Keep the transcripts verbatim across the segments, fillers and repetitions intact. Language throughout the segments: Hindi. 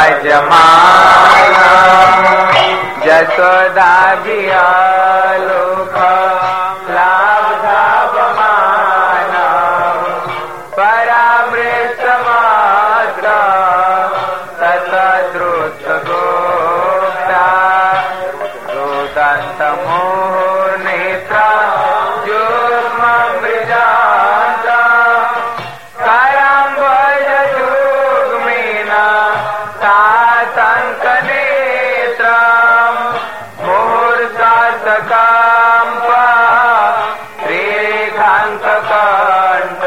विराजमान जशोदाभिलोक लाभधावमान परामृष्टमात्र ततद्रुतगोप्ता रुदन्तमुहुर्नेत्र युग्ममृजान्त करम्भजयुग्मेन तातङ्कनेत्रम् मुहुर्सासकाम्प रेखाङ्ककण्ठ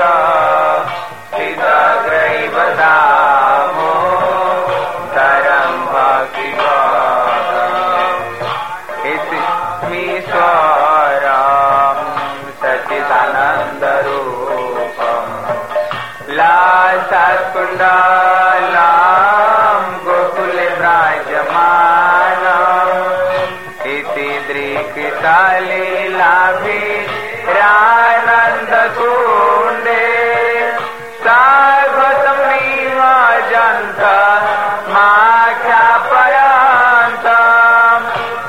सिदग्रैव दामो तरं भक्तिमीश्वरं सच्चिदानन्दरूपम् लासत्कुण्डलं गोकुले विराजमानम् इति दृक्तालीलाभिरानन्दकुण्डे सागतं निमज्जन्त माख्यापयन्तम्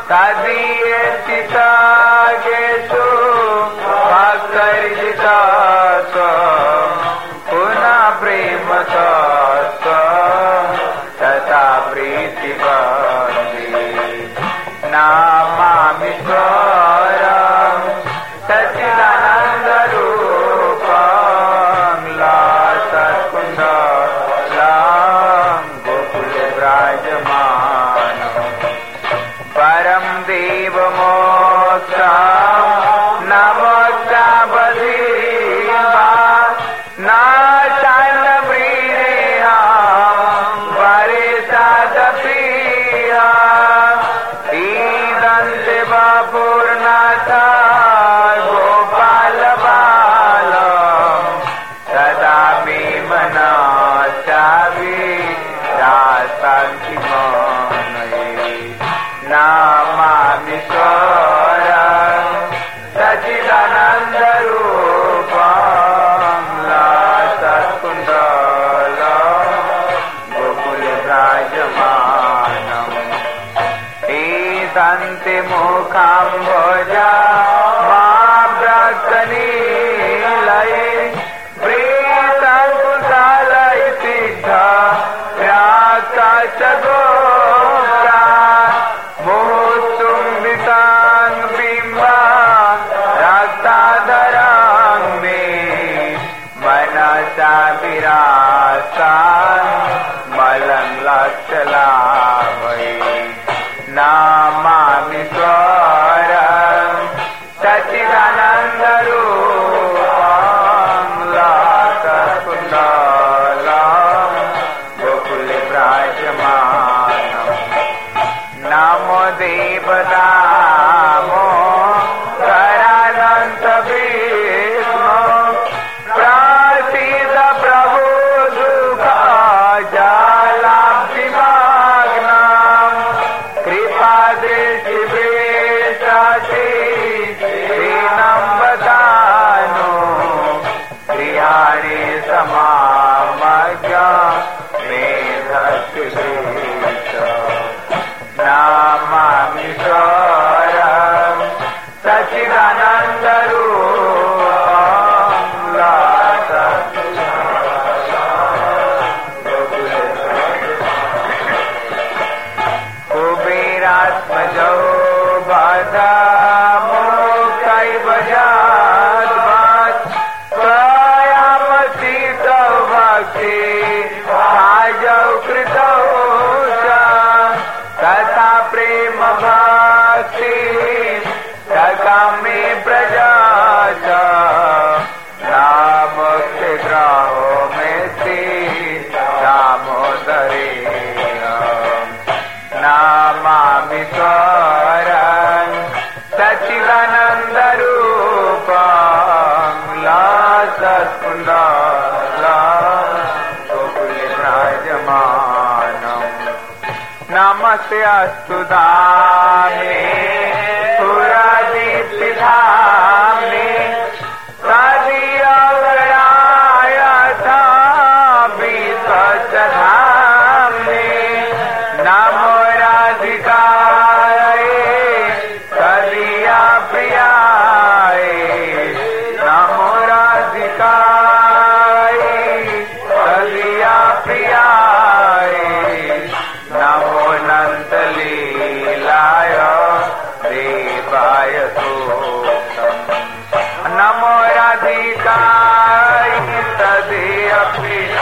तदीयचित्तगेषु भक्तर्जितासु पुनः प्रेमतत्त्वं तथा प्रीतिवन्ति नमामीश्वरं सच्चिदानन्दरूपं लासत्कुण्डलं गोकुले विराजमानम् परं देवमोक्षं न मोक्षावधीर्वा न चान्नप्रियेऽहं वरेशादप्रिया ईदन्ते वपुर्नाथ गोपालबालं सदा मे मनसा विरासन्ति मनये नमामीश्वरं सच्चिदानन्दरूपं लासत्कुण्डलं गोकुले विराजमानम् ईदन्ते मुखाम्भोजा माभ्रक्तनीलये प्रीतकुशलये सिद्ध प्राक्तचगोप्ता मुहुर्चुम्बितं बिम्बा रक्ताधरं मे मनसा विरासन् मलं लक्ष्यलाभये नमामीश्वरं सच्चिदानन्दरूपं लासत्कुण्डलं गोकुले विराजमानम् नमो देवदामो करानन्त विष्णु प्रसीद प्रभु दुःख जलाब्धिमग्नं कृपादृष्टिवेशति दीनं वदानो गृहाणि समामज्ञ मेधस्कृत नमामीश्वरं सच्चिदानन्दरूपं कुबेरात्मजो बधमुक्तैवजाद्वात् स्वयमसितौ भक्ति भाजौ कृतौ च तथा प्रेम भक्ति सकामे प्रजा च नामोक्षग्रहो मे श्री दामोदरे नमामीश्वरं सच्चिदानन्दरूपं लासत्कुण्डलं गोकुले विराजमानम् नमस्ते अस्तु धामे पुरादीप्तिधामे तदीयगणाय था विसच्चधामे कपिला